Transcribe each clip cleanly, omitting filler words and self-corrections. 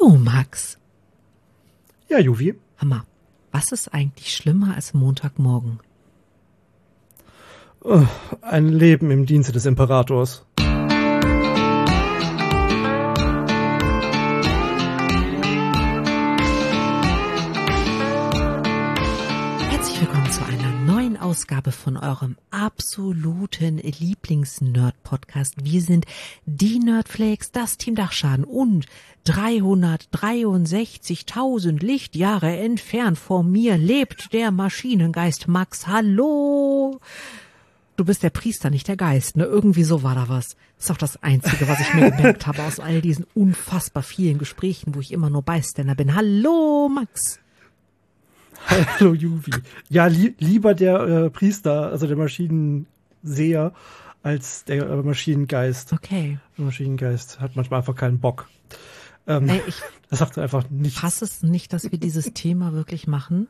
Du, Max. Ja, Juvi. Hammer. Was ist eigentlich schlimmer als Montagmorgen? Ein Leben im Dienste des Imperators. Herzlich willkommen zu einer neuen Ausgabe von eurem absoluten Lieblings-Nerd-Podcast. Wir sind die Nerdflakes, das Team Dachschaden und 363.000 Lichtjahre entfernt vor mir lebt der Maschinengeist Max. Hallo! Du bist der Priester, nicht der Geist, ne? Irgendwie so war da was. Das ist auch das Einzige, was ich mir gemerkt habe aus all diesen unfassbar vielen Gesprächen, wo ich immer nur Beiständer bin. Hallo, Max! Hallo, Juvi. Ja, lieber der Priester, also der Maschinenseher, als der Maschinengeist. Okay. Der Maschinengeist hat manchmal einfach keinen Bock. Das sagt einfach nichts. Passt es nicht, dass wir dieses Thema wirklich machen?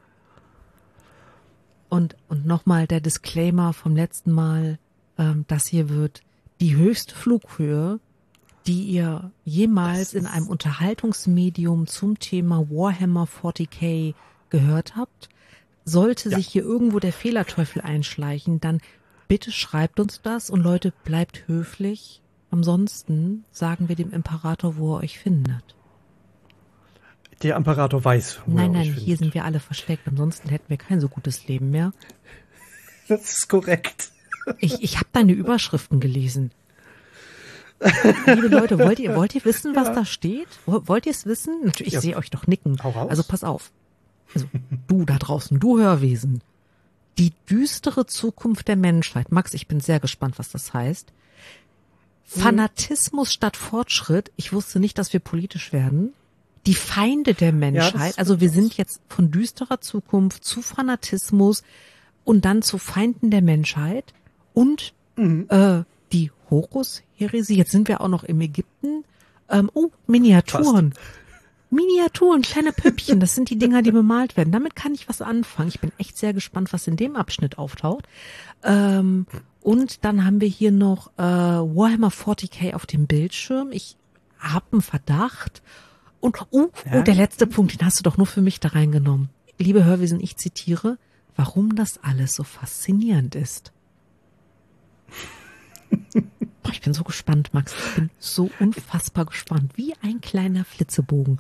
Und nochmal der Disclaimer vom letzten Mal, das hier wird die höchste Flughöhe, die ihr jemals in einem Unterhaltungsmedium zum Thema Warhammer 40k gehört habt. Sollte sich hier irgendwo der Fehlerteufel einschleichen, dann bitte schreibt uns das und Leute, bleibt höflich. Ansonsten sagen wir dem Imperator, wo er euch findet. Der Imperator weiß, wo er euch findet. Nein, hier sind wir alle versteckt. Ansonsten hätten wir kein so gutes Leben mehr. Das ist korrekt. Ich habe deine Überschriften gelesen. Liebe Leute, wollt ihr wissen, was da steht? Wollt ihr es wissen? Natürlich, ich sehe euch doch nicken. Hau raus. Also pass auf. Also, du da draußen, du Hörwesen. Die düstere Zukunft der Menschheit. Max, ich bin sehr gespannt, was das heißt. Fanatismus statt Fortschritt. Ich wusste nicht, dass wir politisch werden. Die Feinde der Menschheit. Also wir sind jetzt von düsterer Zukunft zu Fanatismus und dann zu Feinden der Menschheit. Und die Horus-Heresie. Jetzt sind wir auch noch im Ägypten. Miniaturen. Fast. Miniaturen, kleine Püppchen, das sind die Dinger, die bemalt werden. Damit kann ich was anfangen. Ich bin echt sehr gespannt, was in dem Abschnitt auftaucht. Und dann haben wir hier noch Warhammer 40k auf dem Bildschirm. Ich habe einen Verdacht. Und der letzte Punkt, den hast du doch nur für mich da reingenommen. Liebe Hörwesen, ich zitiere, warum das alles so faszinierend ist. Boah, ich bin so gespannt, Max. Ich bin so unfassbar gespannt. Wie ein kleiner Flitzebogen.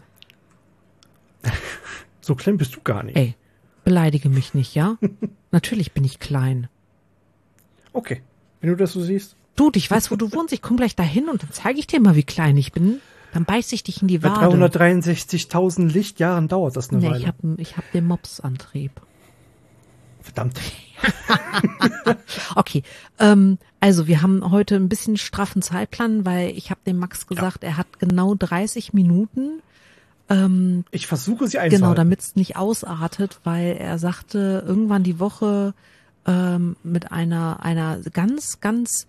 So klein bist du gar nicht. Ey, beleidige mich nicht, ja? Natürlich bin ich klein. Okay, wenn du das so siehst. Du, ich weiß, wo du wohnst. Ich komme gleich dahin und dann zeige ich dir mal, wie klein ich bin. Dann beiß ich dich in die Bei Wade. 363.000 Lichtjahren dauert das eine Weile. Ich hab den Mopsantrieb. Verdammt. Okay, also wir haben heute ein bisschen straffen Zeitplan, weil ich habe dem Max gesagt, er hat genau 30 Minuten. Ich versuche sie einzuhalten. Genau, damit es nicht ausartet, weil er sagte, irgendwann die Woche mit einer ganz, ganz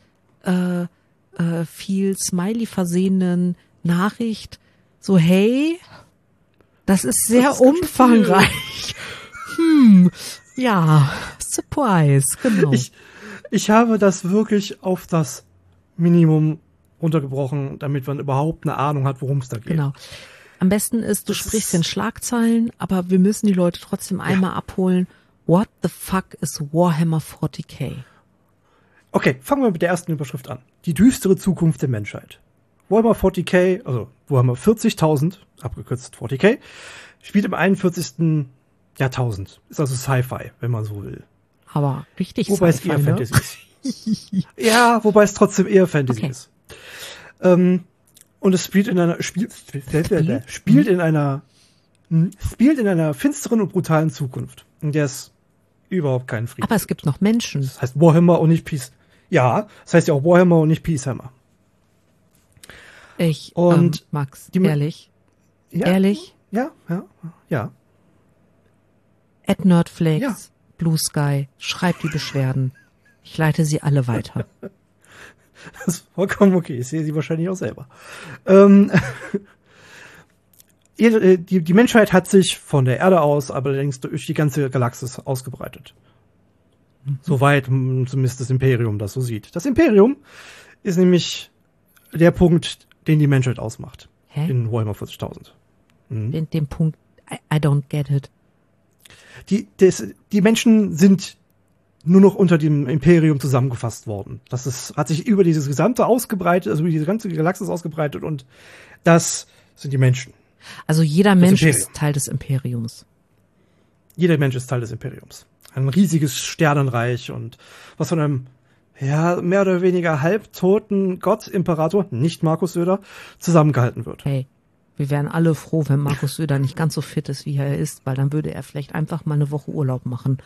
viel Smiley versehenen Nachricht, so hey, das ist sehr umfangreich. Ja, Surprise, genau. Ich habe das wirklich auf das Minimum runtergebrochen, damit man überhaupt eine Ahnung hat, worum es da geht. Genau. Am besten ist, du sprichst in Schlagzeilen, aber wir müssen die Leute trotzdem einmal abholen. What the fuck is Warhammer 40k? Okay, fangen wir mit der ersten Überschrift an. Die düstere Zukunft der Menschheit. Warhammer 40k, also Warhammer 40.000, abgekürzt 40k, spielt im 41. Jahrtausend. Ist also Sci-Fi, wenn man so will. Aber richtig Wobei es eher Fantasy ist. Ja, wobei es trotzdem eher Fantasy ist. Und es spielt in einer finsteren und brutalen Zukunft, in der es überhaupt keinen Frieden Aber es gibt noch Menschen. Das heißt Warhammer und nicht Peace. Ja, das heißt ja auch Warhammer und nicht Peacehammer. Max, ehrlich? Ja, Ehrlich? Ja. @Nerdflakes, Ja. Blue Sky, schreibt die Beschwerden. Ich leite sie alle weiter. Das ist vollkommen okay. Ich sehe sie wahrscheinlich auch selber. Die Menschheit hat sich von der Erde aus, aber allerdings durch die ganze Galaxis ausgebreitet. Soweit zumindest das Imperium das so sieht. Das Imperium ist nämlich der Punkt, den die Menschheit ausmacht. Hä? In Warhammer 40.000. den Punkt, I don't get it. Die Menschen sind nur noch unter dem Imperium zusammengefasst worden. Hat sich über dieses gesamte ausgebreitet, also über diese ganze Galaxis ausgebreitet und das sind die Menschen. Also jeder Mensch ist Teil des Imperiums. Jeder Mensch ist Teil des Imperiums. Ein riesiges Sternenreich und was von einem, ja, mehr oder weniger halbtoten Gott, Imperator, nicht Markus Söder, zusammengehalten wird. Hey, wir wären alle froh, wenn Markus Söder nicht ganz so fit ist, wie er ist, weil dann würde er vielleicht einfach mal eine Woche Urlaub machen.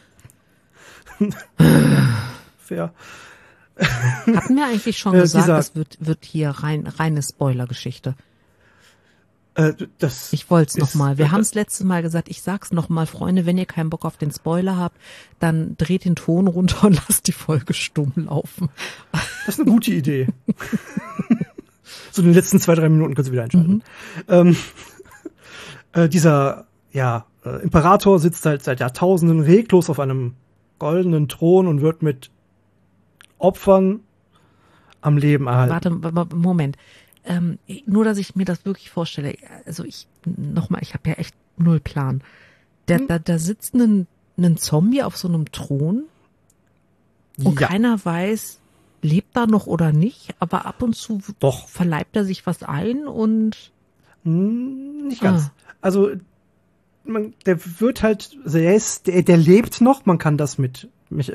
Fair. Hatten wir eigentlich schon gesagt, das wird hier reine Spoiler-Geschichte. Ich wollte es nochmal. Wir haben es letztes Mal gesagt, ich sag's nochmal, Freunde, wenn ihr keinen Bock auf den Spoiler habt, dann dreht den Ton runter und lasst die Folge stumm laufen. Das ist eine gute Idee. So in den letzten 2-3 Minuten könnt ihr wieder einschalten. Dieser Imperator sitzt halt seit Jahrtausenden reglos auf einem goldenen Thron und wird mit Opfern am Leben erhalten. Warte, Moment. Nur, dass ich mir das wirklich vorstelle. Also ich habe ja echt null Plan. Da sitzt ein Zombie auf so einem Thron und keiner weiß, lebt er noch oder nicht, aber ab und zu verleibt er sich was ein und nicht ganz. Also der wird halt, also der lebt noch, man kann das mit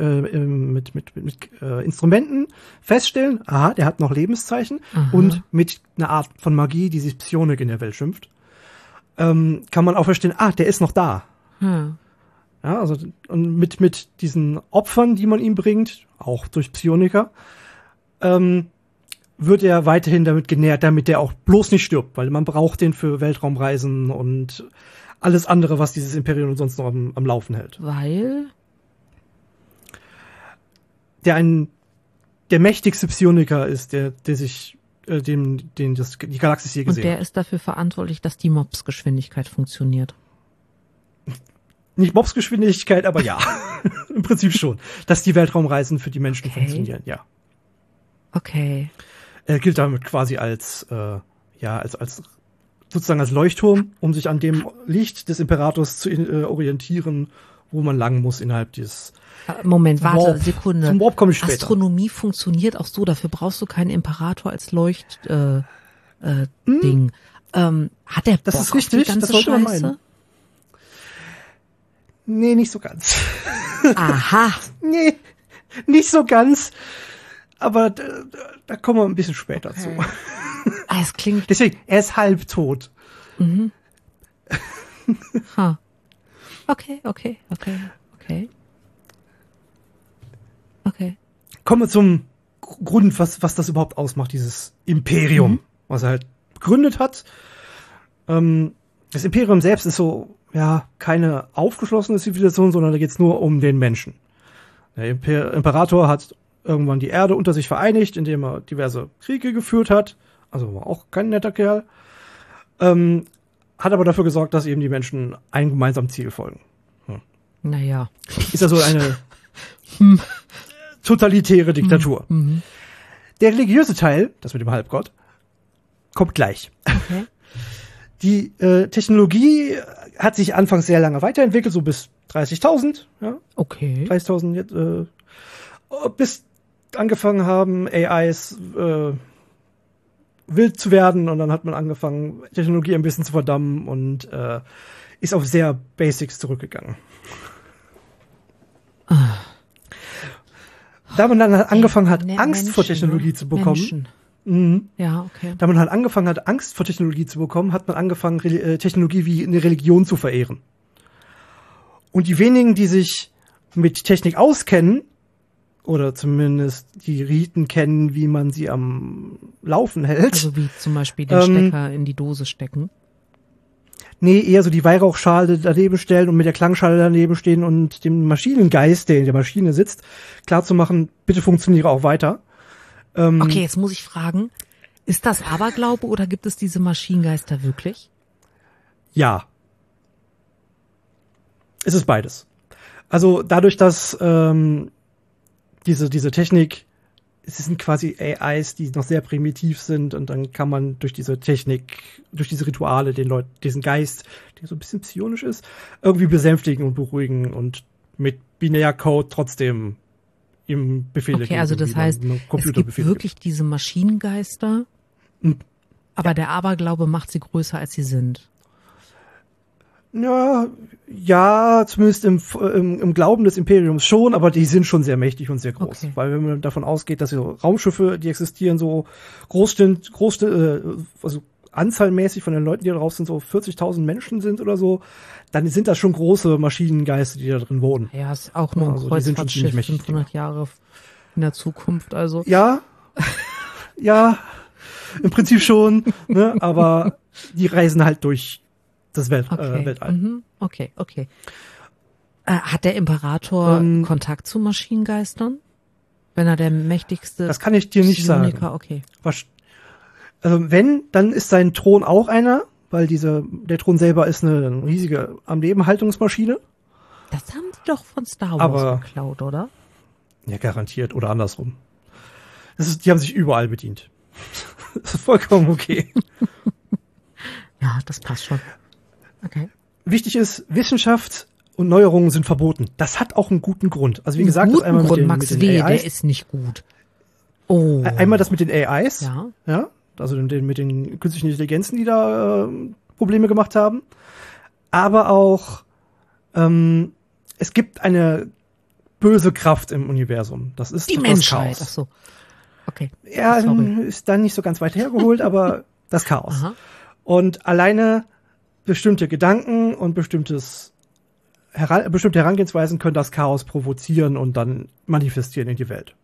Instrumenten feststellen, aha, der hat noch Lebenszeichen und mit einer Art von Magie, die sich Psionik in der Welt schimpft, kann man auch verstehen, der ist noch da. Ja, also und mit diesen Opfern, die man ihm bringt, auch durch Psioniker, wird er weiterhin damit genährt, damit der auch bloß nicht stirbt, weil man braucht den für Weltraumreisen und alles andere, was dieses Imperium sonst noch am Laufen hält. Weil? Der mächtigste Psioniker ist, der sich die Galaxis je gesehen hat. Und der ist dafür verantwortlich, dass die Mobsgeschwindigkeit funktioniert. Nicht Mobsgeschwindigkeit, aber ja. Im Prinzip schon. Dass die Weltraumreisen für die Menschen funktionieren, ja. Okay. Er gilt damit quasi als sozusagen als Leuchtturm, um sich an dem Licht des Imperators zu orientieren, wo man lang muss innerhalb dieses Moment, warte, Sekunde. Zum Warp komme ich später. Astronomie funktioniert auch so, dafür brauchst du keinen Imperator als Leucht Ding. Hat der Bock das ist richtig, auf die ganze das sollte man Scheiße? meinen. Nee, nicht so ganz. Aha. Nee, nicht so ganz. Aber da kommen wir ein bisschen später zu. Es klingt... Deswegen, er ist halbtot. Mhm. Okay. Kommen wir zum Grund, was das überhaupt ausmacht, dieses Imperium, was er halt gegründet hat. Das Imperium selbst ist so, keine aufgeschlossene Zivilisation, sondern da geht's nur um den Menschen. Der Imperator hat irgendwann die Erde unter sich vereinigt, indem er diverse Kriege geführt hat. Also war auch kein netter Kerl. Hat aber dafür gesorgt, dass eben die Menschen einem gemeinsamen Ziel folgen. Naja. Ist also eine totalitäre Diktatur. Der religiöse Teil, das mit dem Halbgott, kommt gleich. Okay. Die Technologie hat sich anfangs sehr lange weiterentwickelt, so bis 30.000. Ja? Okay. 30.000 jetzt, bis angefangen haben, AIs wild zu werden und dann hat man angefangen, Technologie ein bisschen zu verdammen und ist auf sehr Basics zurückgegangen. Da man dann angefangen hat, Angst vor Technologie zu bekommen. Ja, okay. Da man halt angefangen hat, Angst vor Technologie zu bekommen, hat man angefangen, Technologie wie eine Religion zu verehren. Und die wenigen, die sich mit Technik auskennen, oder zumindest die Riten kennen, wie man sie am Laufen hält. Also wie zum Beispiel den Stecker in die Dose stecken. Nee, eher so die Weihrauchschale daneben stellen und mit der Klangschale daneben stehen und dem Maschinengeist, der in der Maschine sitzt, klarzumachen, bitte funktioniere auch weiter. Okay, jetzt muss ich fragen, ist das Aberglaube oder gibt es diese Maschinengeister wirklich? Ja. Es ist beides. Also dadurch, dass diese Technik es sind quasi AIs, die noch sehr primitiv sind und dann kann man durch diese Technik, durch diese Rituale den Leuten, diesen Geist, der so ein bisschen psionisch ist, irgendwie besänftigen und beruhigen und mit Binärcode trotzdem ihm Befehle geben. Okay, also das heißt, es gibt wirklich diese Maschinengeister, aber der Aberglaube macht sie größer, als sie sind. Ja, zumindest im Glauben des Imperiums schon, aber die sind schon sehr mächtig und sehr groß. Okay. Weil wenn man davon ausgeht, dass so Raumschiffe, die existieren, so groß sind, also anzahlmäßig von den Leuten, die da drauf sind, so 40.000 Menschen sind oder so, dann sind das schon große Maschinengeister, die da drin wohnen. Ja, ist auch nur ein Kreuzfahrtschiff, 500 Jahre in der Zukunft, also. Ja, im Prinzip schon, ne, aber die reisen halt durch das Weltall. Okay. Hat der Imperator Kontakt zu Maschinengeistern? Wenn er der mächtigste Das kann ich dir nicht sagen. Okay. Also wenn, dann ist sein Thron auch einer, weil der Thron selber ist eine riesige am Leben Haltungsmaschine. Das haben die doch von Star Wars geklaut, oder? Ja, garantiert. Oder andersrum. Die haben sich überall bedient. Das ist vollkommen okay. Ja, das passt schon. Okay. Wichtig ist, Wissenschaft und Neuerungen sind verboten. Das hat auch einen guten Grund. Also wie gesagt, das einmal mit den Max AIs. Der ist nicht gut. Oh. Einmal das mit den AIs. Ja. Also mit den künstlichen Intelligenzen, die da Probleme gemacht haben. Aber auch es gibt eine böse Kraft im Universum. Das ist die Menschheit. Ach so. Okay. Ja, ist dann nicht so ganz weit hergeholt, aber das Chaos. Aha. Und alleine bestimmte Gedanken und bestimmte Herangehensweisen können das Chaos provozieren und dann manifestieren in die Welt.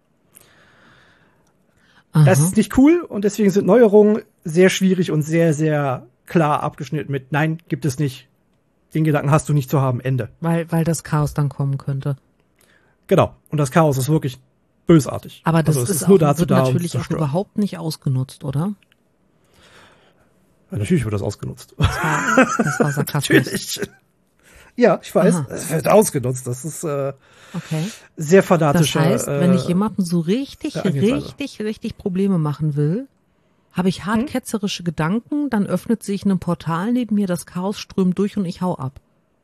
Aha. Das ist nicht cool und deswegen sind Neuerungen sehr schwierig und sehr, sehr klar abgeschnitten mit Nein, gibt es nicht. Den Gedanken hast du nicht zu haben, Ende. Weil das Chaos dann kommen könnte. Genau. Und das Chaos ist wirklich bösartig. Aber das also ist nur dazu wird da, natürlich auch überhaupt nicht ausgenutzt, oder? Ja, natürlich wird das ausgenutzt. Das war sarkastisch. Natürlich. Ja, ich weiß. Es wird ausgenutzt. Das ist sehr fanatische. Das heißt, wenn ich jemandem so richtig Probleme machen will, habe ich hart ketzerische Gedanken, dann öffnet sich ein Portal neben mir, das Chaos strömt durch und ich hau ab.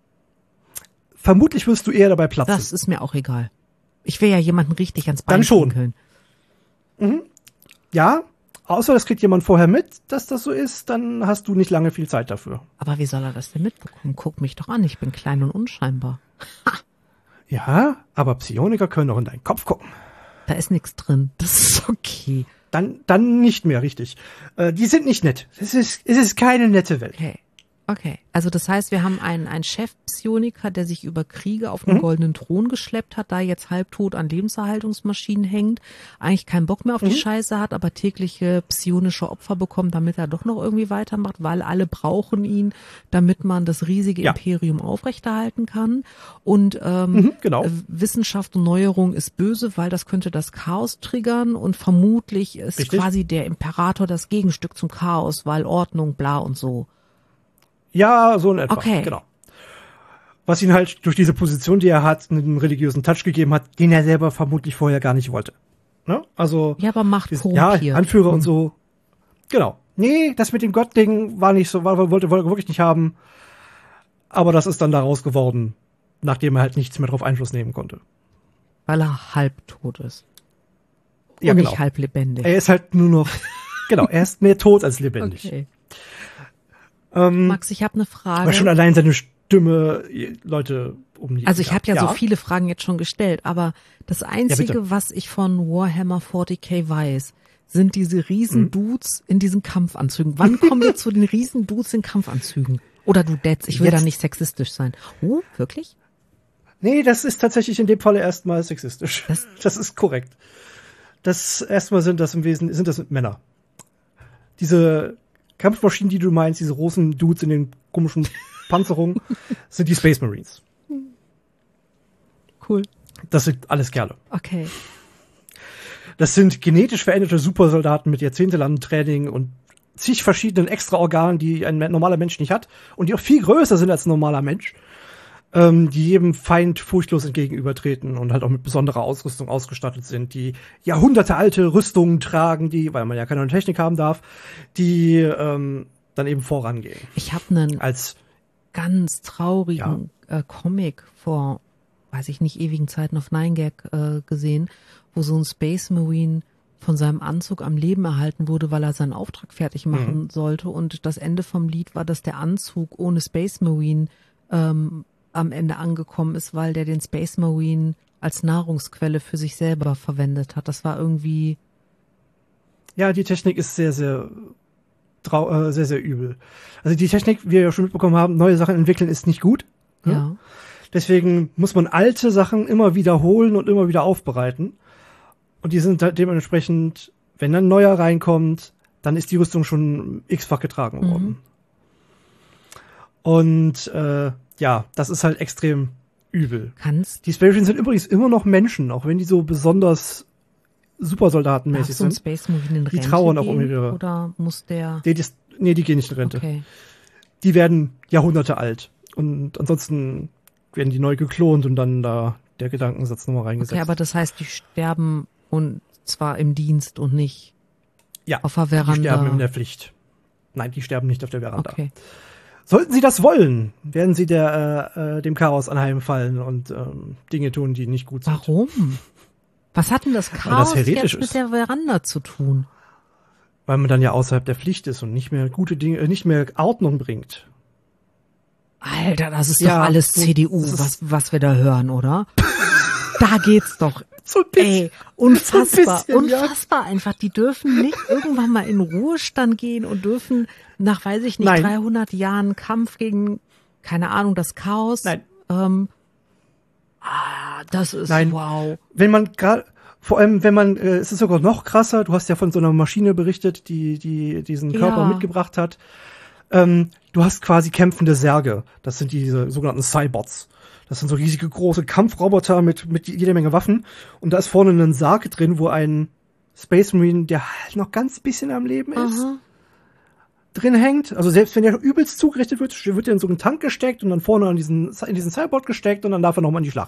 Vermutlich wirst du eher dabei platzen. Das ist mir auch egal. Ich will ja jemanden richtig ans Bein dann schon. pinkeln. Ja, außer das kriegt jemand vorher mit, dass das so ist, dann hast du nicht lange viel Zeit dafür. Aber wie soll er das denn mitbekommen? Guck mich doch an, ich bin klein und unscheinbar. Ha! Ja, aber Psioniker können doch in deinen Kopf gucken. Da ist nichts drin. Das ist okay. Dann nicht mehr, richtig. Die sind nicht nett. Es ist keine nette Welt. Okay. Also das heißt, wir haben einen Chef-Psioniker, der sich über Kriege auf den goldenen Thron geschleppt hat, da jetzt halbtot an Lebenserhaltungsmaschinen hängt, eigentlich keinen Bock mehr auf die Scheiße hat, aber tägliche psionische Opfer bekommt, damit er doch noch irgendwie weitermacht, weil alle brauchen ihn, damit man das riesige Imperium aufrechterhalten kann. Und genau. Wissenschaft und Neuerung ist böse, weil das könnte das Chaos triggern und vermutlich ist quasi der Imperator das Gegenstück zum Chaos, weil Ordnung, bla und so. Ja, so in etwa, okay. Genau. Was ihn halt durch diese Position, die er hat, einen religiösen Touch gegeben hat, den er selber vermutlich vorher gar nicht wollte. Ne? Also ja, aber Macht korrumpiert. Ja, Anführer und so. Genau. Nee, das mit dem Gott-Ding war nicht so, wollte er wirklich nicht haben. Aber das ist dann daraus geworden, nachdem er halt nichts mehr drauf Einfluss nehmen konnte. Weil er halbtot ist. Ja, und genau. nicht halb lebendig. Er ist halt nur noch, genau, er ist mehr tot als lebendig. Okay. Max, ich habe eine Frage. Aber schon allein seine Stimme, Leute um die. Also ich habe ja so viele Fragen jetzt schon gestellt, aber das Einzige, was ich von Warhammer 40k weiß, sind diese Riesen-Dudes in diesen Kampfanzügen. Wann kommen wir zu den Riesen-Dudes in Kampfanzügen? Oder du Dads, ich will da nicht sexistisch sein. Oh, wirklich? Nee, das ist tatsächlich in dem Falle erstmal sexistisch. Das ist korrekt. Erstmal sind das Männer. Diese Kampfmaschinen, die du meinst, diese großen Dudes in den komischen Panzerungen, sind die Space Marines. Cool. Das sind alles Kerle. Okay. Das sind genetisch veränderte Supersoldaten mit jahrzehntelandem Training und zig verschiedenen Extraorganen, die ein normaler Mensch nicht hat und die auch viel größer sind als ein normaler Mensch. die jedem Feind furchtlos entgegenübertreten und halt auch mit besonderer Ausrüstung ausgestattet sind, die jahrhundertealte Rüstungen tragen, die, weil man ja keine neue Technik haben darf, die dann eben vorangehen. Ich habe einen ganz traurigen Comic vor, weiß ich nicht, ewigen Zeiten auf 9gag gesehen, wo so ein Space Marine von seinem Anzug am Leben erhalten wurde, weil er seinen Auftrag fertig machen sollte. Und das Ende vom Lied war, dass der Anzug ohne Space Marine am Ende angekommen ist, weil der den Space Marine als Nahrungsquelle für sich selber verwendet hat. Das war irgendwie... Ja, die Technik ist sehr, sehr übel. Also die Technik, wie wir ja schon mitbekommen haben, neue Sachen entwickeln ist nicht gut. Ja. Deswegen muss man alte Sachen immer wiederholen und immer wieder aufbereiten. Und die sind halt dementsprechend, wenn dann ein neuer reinkommt, dann ist die Rüstung schon x-fach getragen worden. Und das ist halt extrem übel. Die Space Marines sind übrigens immer noch Menschen, auch wenn die so besonders Supersoldatenmäßig sind. Space Marine in die Rente trauern auch gehen, um ihre... Oder muss der... Nee, die gehen nicht in Rente. Okay. Die werden Jahrhunderte alt. Und ansonsten werden die neu geklont und dann da der Gedankensatz nochmal reingesetzt. Okay, aber das heißt, die sterben und zwar im Dienst und nicht auf der Veranda. Die sterben in der Pflicht. Nein, die sterben nicht auf der Veranda. Okay. Sollten sie das wollen, werden sie dem Chaos anheimfallen und Dinge tun, die nicht gut sind. Warum? Was hat denn das Chaos jetzt mit der Veranda zu tun? Weil man dann ja außerhalb der Pflicht ist und nicht mehr gute Dinge, nicht mehr Ordnung bringt. Alter, das ist doch alles CDU, was wir da hören, oder? Da geht's doch. So ein bisschen, ey, unfassbar, so ein bisschen, unfassbar einfach. Die dürfen nicht irgendwann mal in Ruhestand gehen und dürfen nach, weiß ich nicht, 300 Jahren Kampf gegen, keine Ahnung, das Chaos. Nein. Das ist wow. Wenn man gerade, vor allem, wenn man, es ist sogar noch krasser, du hast ja von so einer Maschine berichtet, die diesen Körper mitgebracht hat. Du hast quasi kämpfende Särge. Das sind diese sogenannten Cybots. Das sind so riesige, große Kampfroboter mit jeder Menge Waffen. Und da ist vorne ein Sarg drin, wo ein Space Marine, der halt noch ganz bisschen am Leben ist, drin hängt. Also selbst wenn der übelst zugerichtet wird er in so einen Tank gesteckt und dann vorne in diesen Cybot gesteckt und dann darf er nochmal in die Schlacht.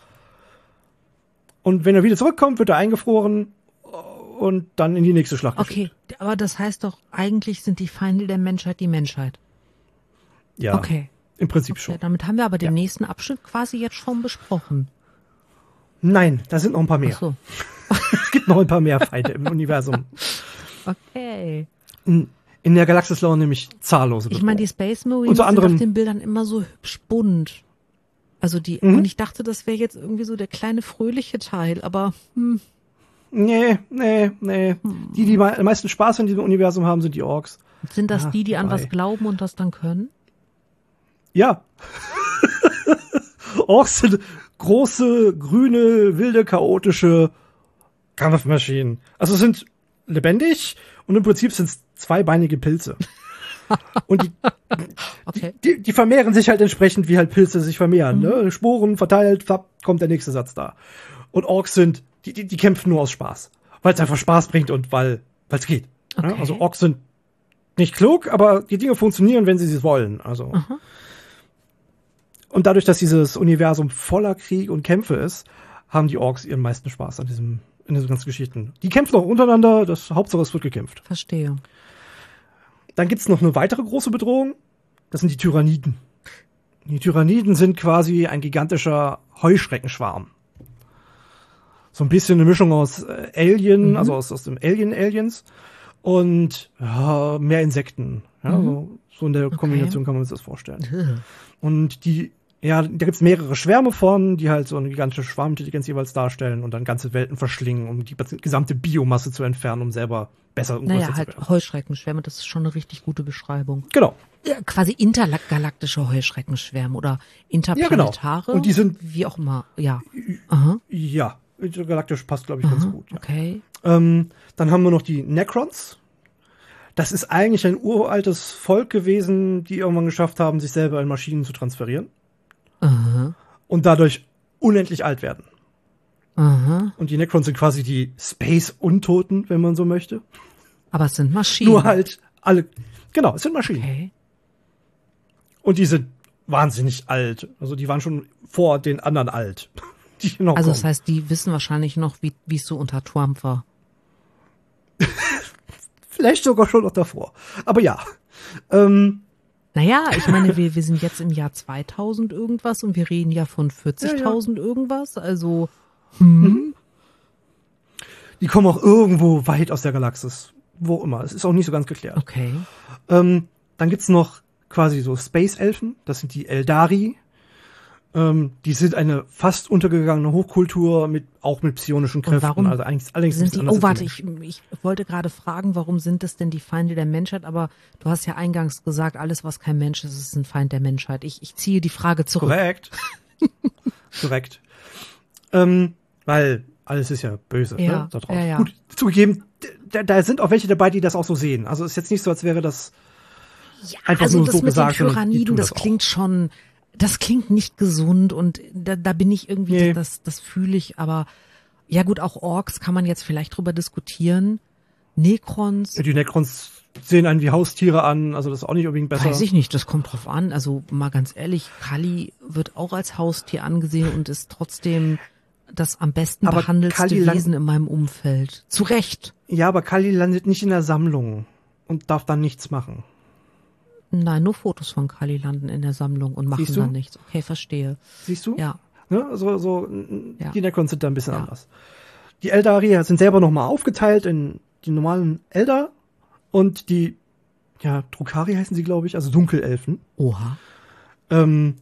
Und wenn er wieder zurückkommt, wird er eingefroren und dann in die nächste Schlacht geschickt. Okay, aber das heißt doch, eigentlich sind die Feinde der Menschheit die Menschheit. Ja, okay. Im Prinzip schon. Damit haben wir aber den nächsten Abschnitt quasi jetzt schon besprochen. Nein, da sind noch ein paar mehr. Ach so. Es gibt noch ein paar mehr Feinde im Universum. Okay. In der Galaxis lauern nämlich zahllose Bedrohungen. Ich meine, die Space Marines sind auf den Bildern immer so hübsch bunt. Also und ich dachte, das wäre jetzt irgendwie so der kleine fröhliche Teil, aber Nee. Die am meisten Spaß in diesem Universum haben, sind die Orks. Sind das die an was glauben und das dann können? Ja. Orks sind große, grüne, wilde, chaotische Kampfmaschinen. Also sind lebendig und im Prinzip sind es zweibeinige Pilze. Und die vermehren sich halt entsprechend, wie halt Pilze sich vermehren. Ne? Sporen verteilt, kommt der nächste Satz da. Und Orks sind, die kämpfen nur aus Spaß. Weil es einfach Spaß bringt und weil es geht. Okay. Ne? Also Orks sind nicht klug, aber die Dinge funktionieren, wenn sie es wollen. Also. Und dadurch, dass dieses Universum voller Krieg und Kämpfe ist, haben die Orks ihren meisten Spaß in diesen ganzen Geschichten. Die kämpfen auch untereinander, Hauptsache es wird gekämpft. Verstehe. Dann gibt's noch eine weitere große Bedrohung. Das sind die Tyranniden. Die Tyranniden sind quasi ein gigantischer Heuschreckenschwarm. So ein bisschen eine Mischung aus Alien, also aus dem Aliens und mehr Insekten. Ja, so in der Kombination kann man sich das vorstellen. Und da gibt's mehrere Schwärme von, die halt so eine gigantische Schwarmintelligenz jeweils darstellen und dann ganze Welten verschlingen, um die gesamte Biomasse zu entfernen, um selber besser und größer zu werden. Heuschreckenschwärme, das ist schon eine richtig gute Beschreibung. Genau. Ja, quasi intergalaktische Heuschreckenschwärme oder interplanetare. Ja, genau. Und die sind wie auch immer, ja. Ja, intergalaktisch passt, glaube ich, ganz gut. Ja. Okay. Dann haben wir noch die Necrons. Das ist eigentlich ein uraltes Volk gewesen, die irgendwann geschafft haben, sich selber in Maschinen zu transferieren. Und dadurch unendlich alt werden. Und die Necrons sind quasi die Space-Untoten, wenn man so möchte. Aber es sind Maschinen. Nur halt alle, genau, es sind Maschinen. Okay. Und die sind wahnsinnig alt. Also die waren schon vor den anderen alt. Die noch Also kommen. das heißt, die wissen wahrscheinlich noch, wie es so unter Trump war. Vielleicht sogar schon noch davor. Aber ja. Naja, ich meine, wir sind jetzt im Jahr 2000 irgendwas und wir reden ja von 40.000 irgendwas. Also, Die kommen auch irgendwo weit aus der Galaxis. Wo immer. Es ist auch nicht so ganz geklärt. okay. Dann gibt's noch quasi so Space-Elfen. Das sind die Eldari. Die sind eine fast untergegangene Hochkultur auch mit psionischen Kräften. warum also eigentlich allerdings ein Sind bisschen die, anders oh, als warte, die Menschen. ich wollte gerade fragen, warum sind es denn die Feinde der Menschheit? Aber du hast ja eingangs gesagt, alles, was kein Mensch ist, ist ein Feind der Menschheit. Ich ziehe die Frage zurück. Korrekt. Korrekt. Weil alles ist ja böse, Ja, ne, da drauf. ja. Gut, zugegeben, da sind auch welche dabei, die das auch so sehen. Also ist jetzt nicht so, als wäre das einfach Also nur das so mit gesagt. den sondern die Tyranniden, tun das auch. klingt schon, das klingt nicht gesund und da bin ich irgendwie, Nee. das fühle ich, aber ja gut, auch Orks kann man jetzt vielleicht drüber diskutieren. Necrons, Die Necrons sehen einen wie Haustiere an, also das ist auch nicht unbedingt besser. weiß ich nicht, das kommt drauf an. Also mal ganz ehrlich, Kali wird auch als Haustier angesehen und ist trotzdem das am besten Aber behandelste Kali Wesen in meinem Umfeld. Zu Recht. Ja, aber Kali landet nicht in der Sammlung und darf dann nichts machen. Nein, nur Fotos von Kali landen in der Sammlung und machen Siehst du? dann nichts. Okay, verstehe. Siehst du? Ja. Ne? Ja. Die Necrons sind da ein bisschen Ja. anders. Die Eldari sind selber nochmal aufgeteilt in die normalen Eldar und die, ja, Drukhari heißen sie, glaube ich, also Dunkelelfen. Oha. Also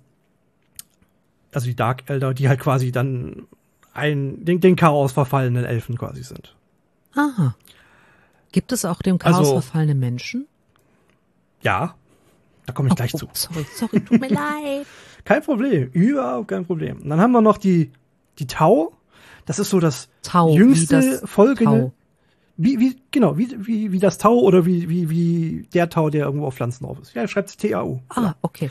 die Dark Eldar, die halt quasi dann den Chaos verfallenen Elfen quasi sind. Aha. Gibt es auch dem Chaos Also- verfallene Menschen? Ja, da komme ich gleich zu. Sorry, tut mir leid. Kein Problem, überhaupt kein Problem. Und dann haben wir noch die Tau. Das ist so das Tau, jüngste wie das folgende. Tau. Wie das Tau oder wie der Tau, der irgendwo auf Pflanzen drauf ist. Ja, schreibt TAU. Ah, okay.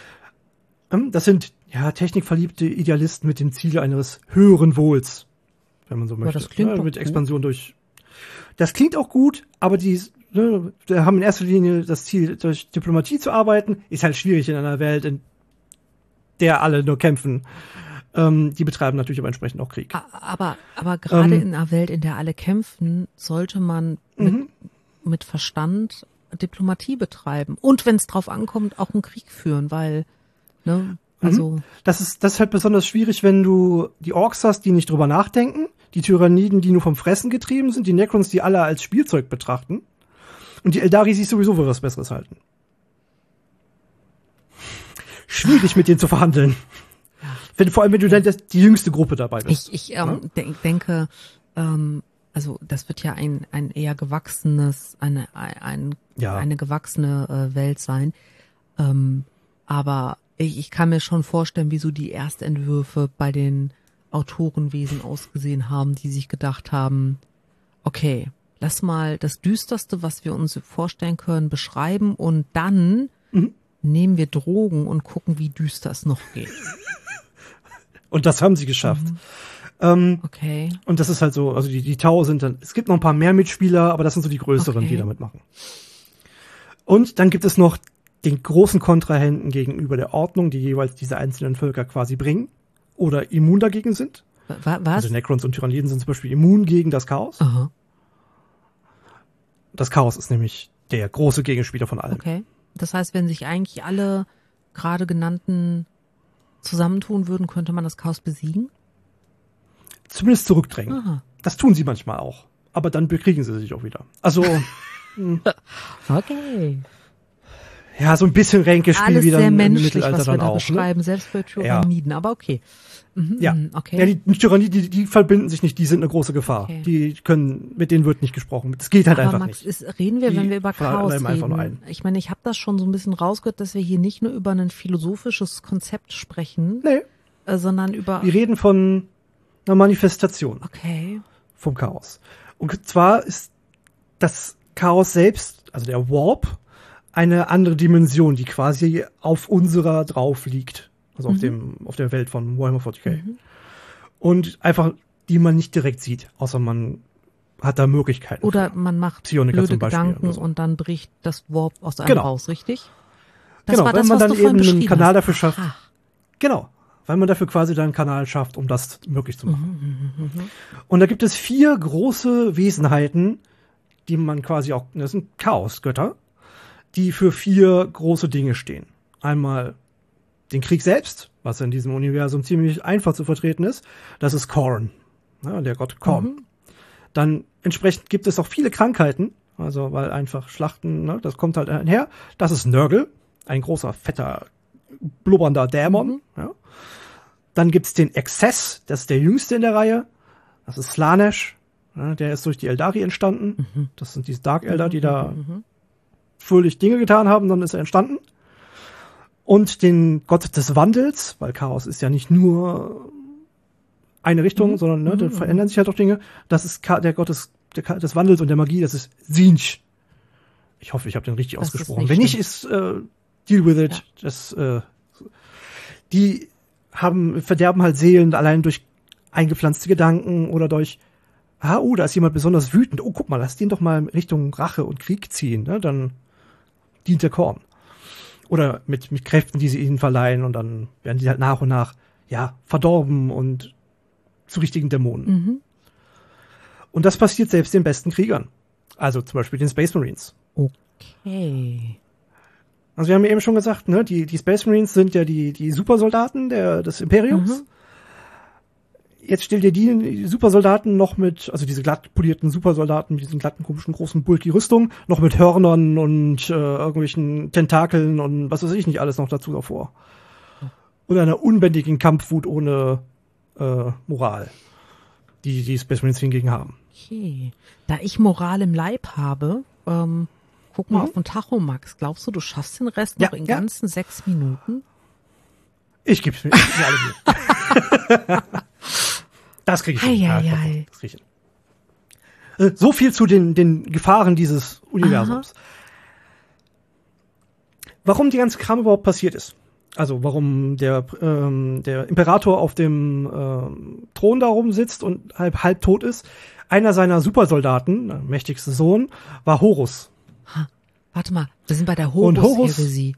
Das sind ja technikverliebte Idealisten mit dem Ziel eines höheren Wohls, wenn man so möchte. das klingt doch mit gut. Expansion durch. Das klingt auch gut, aber die haben in erster Linie das Ziel, durch Diplomatie zu arbeiten. Ist halt schwierig in einer Welt, in der alle nur kämpfen. Die betreiben natürlich aber entsprechend auch Krieg. Aber gerade in einer Welt, in der alle kämpfen, sollte man mit Verstand Diplomatie betreiben. Und wenn es drauf ankommt, auch einen Krieg führen, weil, ne, also. Das ist halt besonders schwierig, wenn du die Orks hast, die nicht drüber nachdenken, die Tyranniden, die nur vom Fressen getrieben sind, die Necrons, die alle als Spielzeug betrachten und die Eldari sich sowieso für was Besseres halten. Schwierig mit denen zu verhandeln. Vor allem, wenn du dann die jüngste Gruppe dabei bist. Ich denke, also das wird ja ein eher gewachsenes, eine gewachsene Welt sein. Aber ich kann mir schon vorstellen, wieso die Erstentwürfe bei den Autorenwesen ausgesehen haben, die sich gedacht haben, okay, lass mal das Düsterste, was wir uns vorstellen können, beschreiben und dann nehmen wir Drogen und gucken, wie düster es noch geht. Und das haben sie geschafft. Okay. Und das ist halt so, also die Tau sind dann, es gibt noch ein paar mehr Mitspieler, aber das sind so die größeren, Okay. die da mitmachen. Und dann gibt es noch den großen Kontrahenten gegenüber der Ordnung, die jeweils diese einzelnen Völker quasi bringen oder immun dagegen sind. Was? Also Necrons und Tyranniden sind zum Beispiel immun gegen das Chaos. Aha, Das Chaos ist nämlich der große Gegenspieler von allem. okay. Das heißt, wenn sich eigentlich alle gerade genannten zusammentun würden, könnte man das Chaos besiegen? Zumindest zurückdrängen. Aha. Das tun sie manchmal auch. Aber dann bekriegen sie sich auch wieder. Also, Okay. ja, so ein bisschen Ränkespiel Alles wieder sehr im menschlich, Mittelalter was wir dann da auch. Ne? beschreiben, selbst für Tyranniden, aber okay. Ja. Okay. Ja, die Tyranniden, die verbinden sich nicht, die sind eine große Gefahr. Okay. Mit denen wird nicht gesprochen. Das geht halt Aber einfach Max, nicht. reden wir, Die wenn wir über Chaos bleiben einfach nur reden? ein. Ich meine, ich habe das schon so ein bisschen rausgehört, dass wir hier nicht nur über ein philosophisches Konzept sprechen, Nee, sondern über... wir reden von einer Manifestation Okay. vom Chaos. Und zwar ist das Chaos selbst, also der Warp, eine andere Dimension, die quasi auf unserer drauf liegt. Also auf der Welt von Warhammer 40k. Und einfach, die man nicht direkt sieht, außer man hat da Möglichkeiten. Oder man macht Psioniker blöde zum Beispiel Gedanken oder so. und dann bricht das Warp aus einem Genau. raus, richtig? Das genau, war wenn das, man was dann du vorhin eben einen beschrieben Kanal hast. dafür schafft. Aha. Genau, weil man dafür quasi dann einen Kanal schafft, um das möglich zu machen. Und da gibt es 4 große Wesenheiten, die man quasi auch, das sind Chaosgötter, die für 4 große Dinge stehen. Einmal den Krieg selbst, was in diesem Universum ziemlich einfach zu vertreten ist. Das ist Khorne, ja, der Gott Khorne. Dann entsprechend gibt es auch viele Krankheiten, also weil einfach Schlachten, ne, das kommt halt einher. Das ist Nurgle, ein großer, fetter, blubbernder Dämon. Ja. Dann gibt's den Exzess, das ist der jüngste in der Reihe. Das ist Slaanesh, ja, der ist durch die Eldari entstanden. Das sind diese Dark Elder, die da fröhlich Dinge getan haben, dann ist er entstanden. Und den Gott des Wandels, weil Chaos ist ja nicht nur eine Richtung, sondern da verändern sich halt auch Dinge. Das ist der Gott des Wandels und der Magie, das ist Tzeentch. Ich hoffe, ich habe den richtig Das ausgesprochen. ist Wenn nicht nicht, ist deal with it. Ja. Die verderben halt Seelen allein durch eingepflanzte Gedanken oder durch da ist jemand besonders wütend. Oh, guck mal, lass den doch mal in Richtung Rache und Krieg ziehen. Ne? Dann dient der Korn. Oder mit Kräften, die sie ihnen verleihen. Und dann werden die halt nach und nach verdorben und zu richtigen Dämonen. Und das passiert selbst den besten Kriegern. Also zum Beispiel den Space Marines. Okay. Also wir haben ja eben schon gesagt, ne, die Space Marines sind ja die Supersoldaten des Imperiums. Jetzt stell dir die Supersoldaten noch mit, also diese glatt polierten Supersoldaten mit diesen glatten, komischen, großen, bulky Rüstungen, noch mit Hörnern und irgendwelchen Tentakeln und was weiß ich nicht alles noch dazu davor. Und einer unbändigen Kampfwut ohne Moral, die Space Marines hingegen haben. Okay. Da ich Moral im Leib habe, guck mal auf den Tacho, Max. Glaubst du, du schaffst den Rest noch in ganzen 6 Minuten? Ich geb's mir alle Mühe. Das krieg ich hin. Das krieg ich hin. So viel zu den Gefahren dieses Universums. Warum die ganze Kram überhaupt passiert ist. Also warum der Imperator auf dem Thron da rum sitzt und halb tot ist. Einer seiner Supersoldaten, mächtigster Sohn, war Horus. Warte mal, wir sind bei der Horus-Heresie.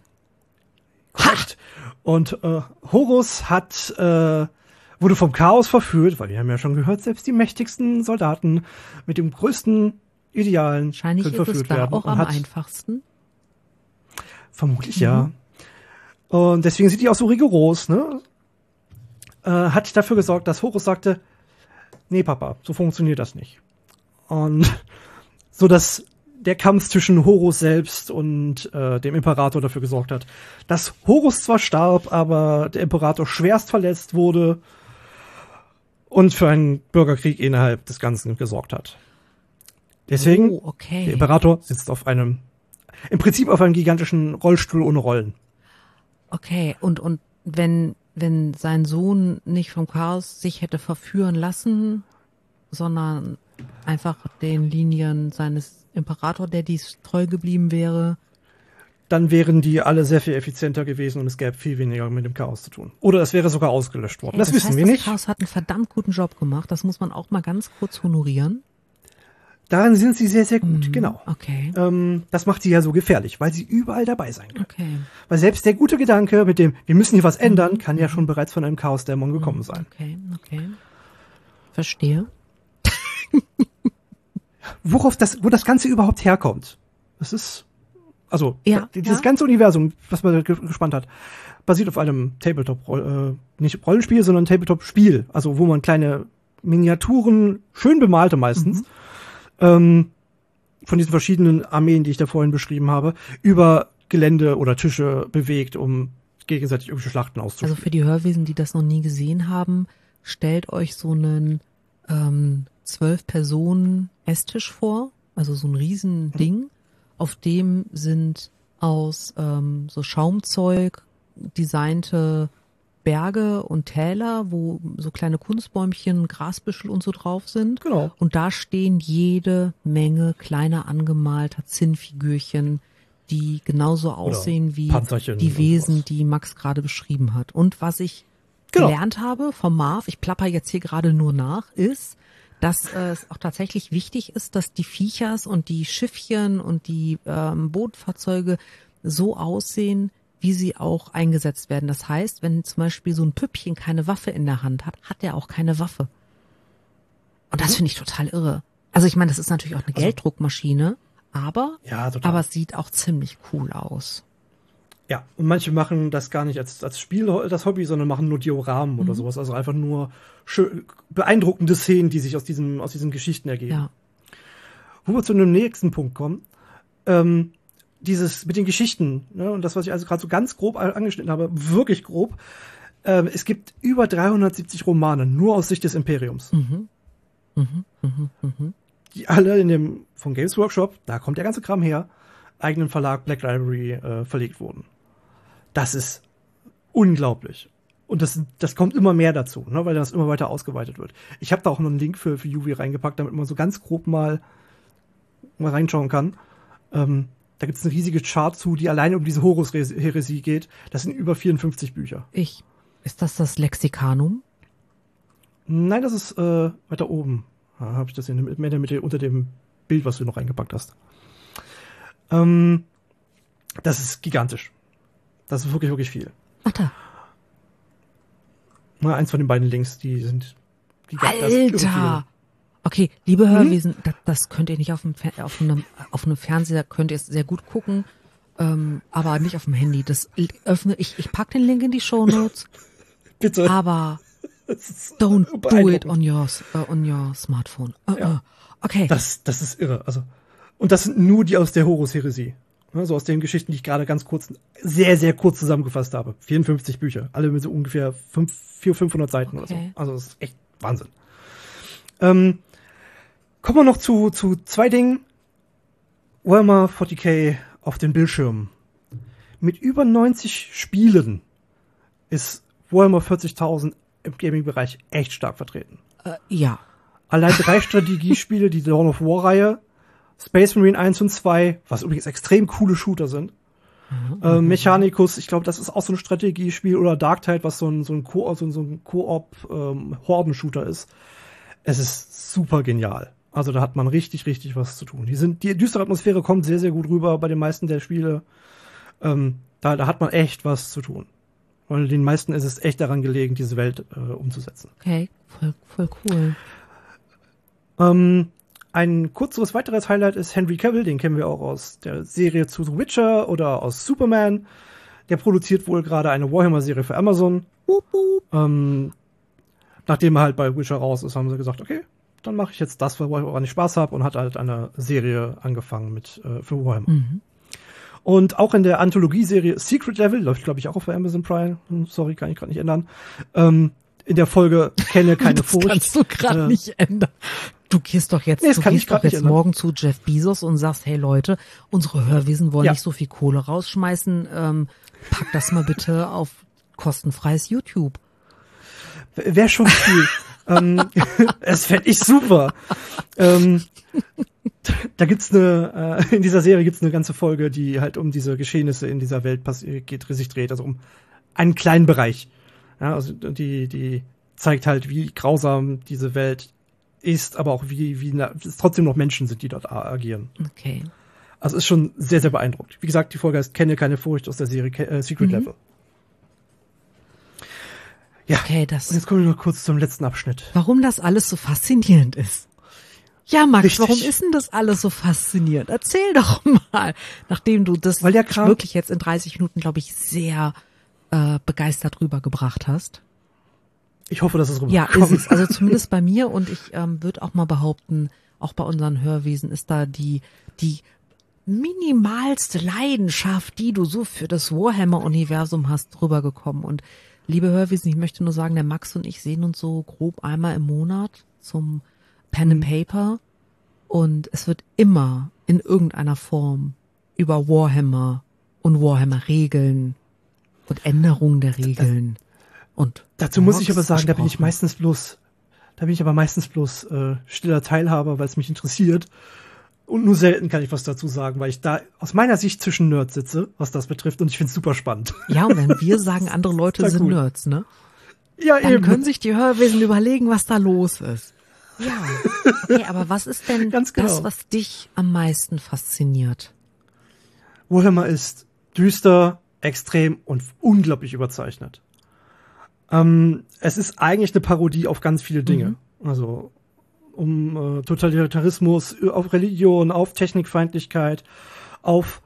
Und Horus wurde vom Chaos verführt, weil wir haben ja schon gehört, selbst die mächtigsten Soldaten mit dem größten Idealen Wahrscheinlich können verführt ist es da werden. auch am einfachsten. Vermutlich ja. Und deswegen sind die auch so rigoros, ne? Hat dafür gesorgt, dass Horus sagte, nee, Papa, so funktioniert das nicht. Und so, dass der Kampf zwischen Horus selbst und dem Imperator dafür gesorgt hat, dass Horus zwar starb, aber der Imperator schwerst verletzt wurde und für einen Bürgerkrieg innerhalb des Ganzen gesorgt hat. Deswegen, der Imperator sitzt im Prinzip auf einem gigantischen Rollstuhl ohne Rollen. Okay, und wenn sein Sohn nicht vom Chaos sich hätte verführen lassen, sondern einfach den Linien seines Imperator, der dies treu geblieben wäre, dann wären die alle sehr viel effizienter gewesen und es gäbe viel weniger mit dem Chaos zu tun. Oder es wäre sogar ausgelöscht worden. Das wissen wir nicht. Das Chaos hat einen verdammt guten Job gemacht. Das muss man auch mal ganz kurz honorieren. Darin sind sie sehr, sehr gut, genau. Okay. Das macht sie ja so gefährlich, weil sie überall dabei sein können. Okay. Weil selbst der gute Gedanke mit dem, wir müssen hier was ändern, kann ja schon bereits von einem Chaos-Dämon gekommen sein. Okay. Verstehe. Wo das Ganze überhaupt herkommt. Das ist, also, dieses ganze Universum, was man gespannt hat, basiert auf einem Tabletop, nicht Rollenspiel, sondern Tabletop-Spiel. Also, wo man kleine Miniaturen, schön bemalte meistens, von diesen verschiedenen Armeen, die ich da vorhin beschrieben habe, über Gelände oder Tische bewegt, um gegenseitig irgendwelche Schlachten auszuspielen. Also für die Hörwesen, die das noch nie gesehen haben, stellt euch so einen 12-Personen-Esstisch vor, also so ein Riesending, auf dem sind aus so Schaumzeug designte Berge und Täler, wo so kleine Kunstbäumchen, Grasbüschel und so drauf sind. Genau. Und da stehen jede Menge kleiner angemalter Zinnfigürchen, die genauso aussehen wie Panzerchen die Wesen, sowas, die Max gerade beschrieben hat. Und was ich gelernt habe vom Marv, ich plapper jetzt hier gerade nur nach, ist, dass es auch tatsächlich wichtig ist, dass die Viechers und die Schiffchen und die Bootfahrzeuge so aussehen, wie sie auch eingesetzt werden. Das heißt, wenn zum Beispiel so ein Püppchen keine Waffe in der Hand hat, hat er auch keine Waffe. Und das finde ich total irre. Also ich meine, das ist natürlich auch eine Gelddruckmaschine, aber es sieht auch ziemlich cool aus. Ja, und manche machen das gar nicht als Spiel, das Hobby, sondern machen nur Dioramen oder sowas. Also einfach nur schön, beeindruckende Szenen, die sich aus diesen Geschichten ergeben. Ja. Wo wir zu einem nächsten Punkt kommen, dieses mit den Geschichten, ne, und das, was ich also gerade so ganz grob angeschnitten habe, wirklich grob, es gibt über 370 Romane, nur aus Sicht des Imperiums. Die alle von Games Workshop, da kommt der ganze Kram her, eigenen Verlag Black Library verlegt wurden. Das ist unglaublich. Und das kommt immer mehr dazu, ne, weil das immer weiter ausgeweitet wird. Ich habe da auch noch einen Link für Yuvi reingepackt, damit man so ganz grob mal reinschauen kann. Da gibt es eine riesige Chart zu, die alleine um diese Horus-Heresie geht. Das sind über 54 Bücher. Ist das Lexikanum? Nein, das ist weiter oben. Da habe ich das mehr in der Mitte unter dem Bild, was du noch reingepackt hast. Das ist gigantisch. Das ist wirklich, wirklich viel. Ach da. Eins von den beiden Links, die sind gigantisch. Alter! Okay, liebe Hörwesen, das könnt ihr nicht auf einem Fernseher, könnt ihr es sehr gut gucken, aber nicht auf dem Handy. Das öffne ich pack den Link in die Shownotes. Bitte. Aber don't do it on your smartphone. Ja. Okay. Das ist irre. Also, und das sind nur die aus der Horus-Heresie. So aus den Geschichten, die ich gerade ganz kurz, sehr, sehr kurz zusammengefasst habe. 54 Bücher. Alle mit so ungefähr 500 Seiten oder so. Also das ist echt Wahnsinn. Kommen wir noch zu zwei Dingen. Warhammer 40k auf den Bildschirmen. Mit über 90 Spielen ist Warhammer 40.000 im Gaming-Bereich echt stark vertreten. Ja. Allein 3 Strategiespiele, die Dawn of War-Reihe, Space Marine 1 und 2, was übrigens extrem coole Shooter sind. Mechanicus, ich glaube, das ist auch so ein Strategiespiel, oder Dark Tide, was so ein Koop Horden-Shooter ist. Es ist super genial. Also da hat man richtig, richtig was zu tun. Die düstere Atmosphäre kommt sehr, sehr gut rüber bei den meisten der Spiele. Da hat man echt was zu tun. Weil den meisten ist es echt daran gelegen, diese Welt umzusetzen. Okay, voll cool. Ein kürzeres weiteres Highlight ist Henry Cavill, den kennen wir auch aus der Serie zu The Witcher oder aus Superman. Der produziert wohl gerade eine Warhammer-Serie für Amazon. Nachdem er halt bei Witcher raus ist, haben sie gesagt, okay, dann mache ich jetzt das, woran ich Spaß habe, und hat halt eine Serie angefangen für Warhammer. Und auch in der Anthologie-Serie Secret Level, läuft glaube ich auch auf Amazon Prime, sorry, kann ich gerade nicht ändern, in der Folge Kenne keine Furcht. Das kannst du gerade nicht ändern. Du gehst doch jetzt, morgen zu Jeff Bezos und sagst, hey Leute, unsere Hörwesen wollen nicht so viel Kohle rausschmeißen, pack das mal bitte auf kostenfreies YouTube. Wäre schon cool. Es fände ich super. Da gibt's in dieser Serie gibt's eine ganze Folge, die halt um diese Geschehnisse in dieser Welt sich dreht, also um einen kleinen Bereich. Ja, also die zeigt halt, wie grausam diese Welt ist, aber auch wie es trotzdem noch Menschen sind, die dort agieren. Okay. Also ist schon sehr, sehr beeindruckend. Wie gesagt, die Folge heißt Kenne keine Furcht aus der Serie Secret Level. Ja, okay, und jetzt kommen wir noch kurz zum letzten Abschnitt. Warum das alles so faszinierend ist. Ja, Max, Richtig. Warum ist denn das alles so faszinierend? Erzähl doch mal, nachdem du das wirklich jetzt in 30 Minuten, glaube ich, sehr begeistert rübergebracht hast. Ich hoffe, dass es rüberkommt. Ja, ist es. Also zumindest bei mir, und ich würde auch mal behaupten, auch bei unseren Hörwesen ist da die minimalste Leidenschaft, die du so für das Warhammer-Universum hast, rübergekommen. Und liebe Hörwesen, ich möchte nur sagen, der Max und ich sehen uns so grob einmal im Monat zum Pen and Paper, und es wird immer in irgendeiner Form über Warhammer und Warhammer-Regeln und Änderungen der Regeln und dazu muss ich aber sagen, da bin ich aber meistens bloß stiller Teilhaber, weil es mich interessiert, und nur selten kann ich was dazu sagen, weil ich da aus meiner Sicht zwischen Nerds sitze, was das betrifft, und ich finde es super spannend. Ja, und wenn wir sagen, andere Leute sind Nerds, ne? Ja, dann können sich die Hörwesen überlegen, was da los ist. Ja, okay, aber was ist denn das, was dich am meisten fasziniert? Warhammer ist düster, extrem und unglaublich überzeichnet. Es ist eigentlich eine Parodie auf ganz viele Dinge. Also um Totalitarismus, auf Religion, auf Technikfeindlichkeit, auf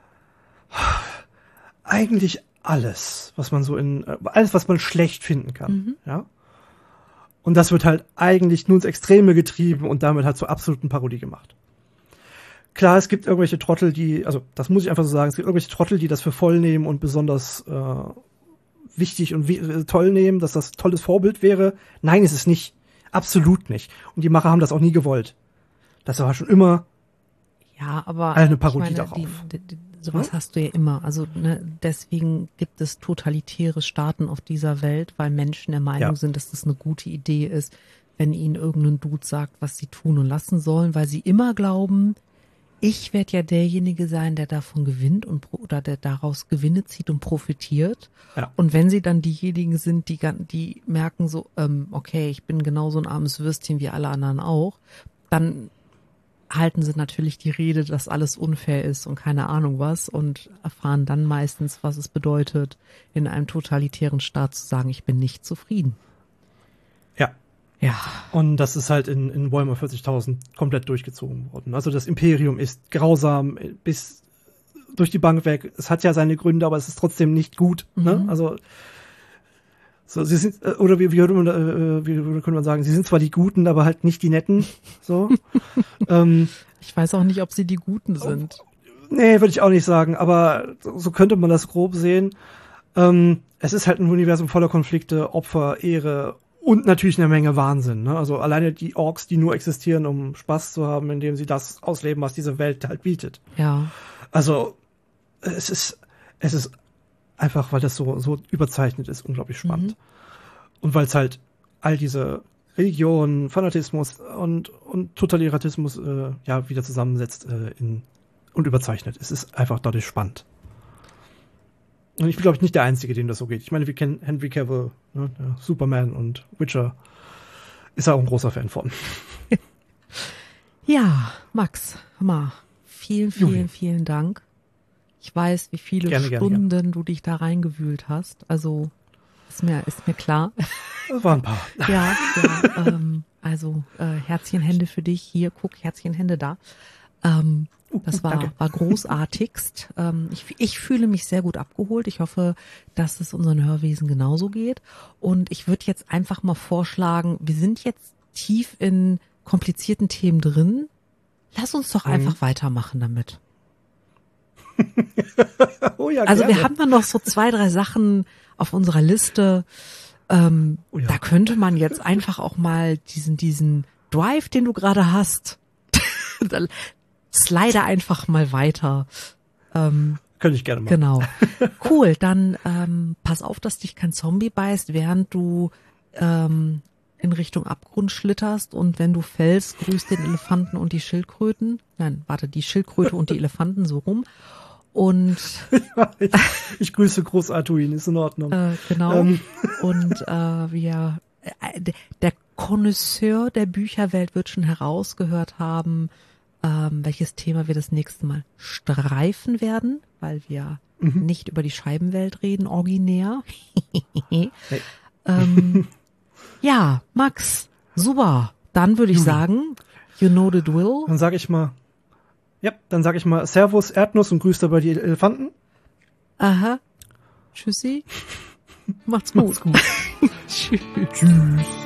eigentlich alles, was man alles, was man schlecht finden kann. Ja. Und das wird halt eigentlich nur ins Extreme getrieben und damit halt zur absoluten Parodie gemacht. Klar, es gibt irgendwelche Trottel, also das muss ich einfach so sagen, es gibt irgendwelche Trottel, die das für voll nehmen und besonders wichtig und toll nehmen, dass das tolles Vorbild wäre. Nein, ist es nicht. Absolut nicht. Und die Macher haben das auch nie gewollt. Das war schon immer eine Parodie darauf. Sowas hast du ja immer. Also deswegen gibt es totalitäre Staaten auf dieser Welt, weil Menschen der Meinung sind, dass das eine gute Idee ist, wenn ihnen irgendein Dude sagt, was sie tun und lassen sollen, weil sie immer glauben, ich werde ja derjenige sein, der davon gewinnt oder der daraus Gewinne zieht und profitiert. Ja. Und wenn sie dann diejenigen sind, die merken so, okay, ich bin genauso ein armes Würstchen wie alle anderen auch, dann halten sie natürlich die Rede, dass alles unfair ist und keine Ahnung was und erfahren dann meistens, was es bedeutet, in einem totalitären Staat zu sagen, ich bin nicht zufrieden. Ja. Ja. Und das ist halt in Warhammer 40.000 komplett durchgezogen worden. Also das Imperium ist grausam bis durch die Bank weg. Es hat ja seine Gründe, aber es ist trotzdem nicht gut. Ne? Also so, sie sind, oder wie könnte man sagen, sie sind zwar die Guten, aber halt nicht die Netten. So. Ich weiß auch nicht, ob sie die Guten sind. Nee, würde ich auch nicht sagen, aber so könnte man das grob sehen. Es ist halt ein Universum voller Konflikte, Opfer, Ehre und natürlich eine Menge Wahnsinn. Ne? Also alleine die Orks, die nur existieren, um Spaß zu haben, indem sie das ausleben, was diese Welt halt bietet. Ja. Also es ist einfach, weil das so überzeichnet ist, unglaublich spannend. Und weil es halt all diese Religion, Fanatismus und Totalitarismus wieder zusammensetzt und überzeichnet. Es ist einfach dadurch spannend. Und ich bin, glaube ich, nicht der Einzige, dem das so geht. Ich meine, wir kennen Henry Cavill, ne, der Superman und Witcher. Ist er auch ein großer Fan von. Ja, Max, Hammer. Vielen Dank. Ich weiß, wie viele Stunden du dich da reingewühlt hast. Also ist mir klar. Das waren ein paar. Ja. Also Herzchen, Hände für dich. Hier, guck, Herzchen, Hände da. Das war großartigst. Ich fühle mich sehr gut abgeholt. Ich hoffe, dass es unseren Hörwesen genauso geht. Und ich würde jetzt einfach mal vorschlagen, wir sind jetzt tief in komplizierten Themen drin. Lass uns doch einfach weitermachen damit. Oh ja, also gerne. Wir haben dann noch so 2, 3 Sachen auf unserer Liste. Da könnte man jetzt einfach auch mal diesen Drive, den du gerade hast, slide einfach mal weiter. Könnte ich gerne machen. Genau. Cool, dann pass auf, dass dich kein Zombie beißt, während du in Richtung Abgrund schlitterst, und wenn du fällst, grüß den Elefanten und die Schildkröten. Nein, warte, die Schildkröte und die Elefanten, so rum. Und ich grüße Groß Artuin, ist in Ordnung. Genau. Und der Connoisseur der Bücherwelt wird schon herausgehört haben, welches Thema wir das nächste Mal streifen werden, weil wir nicht über die Scheibenwelt reden, originär. Hey. Ja, Max, super. Dann würde ich sagen, you know the drill. Dann sage ich mal Servus Erdnuss und grüß dabei die Elefanten. Aha. Tschüssi. Macht's gut. Tschüss.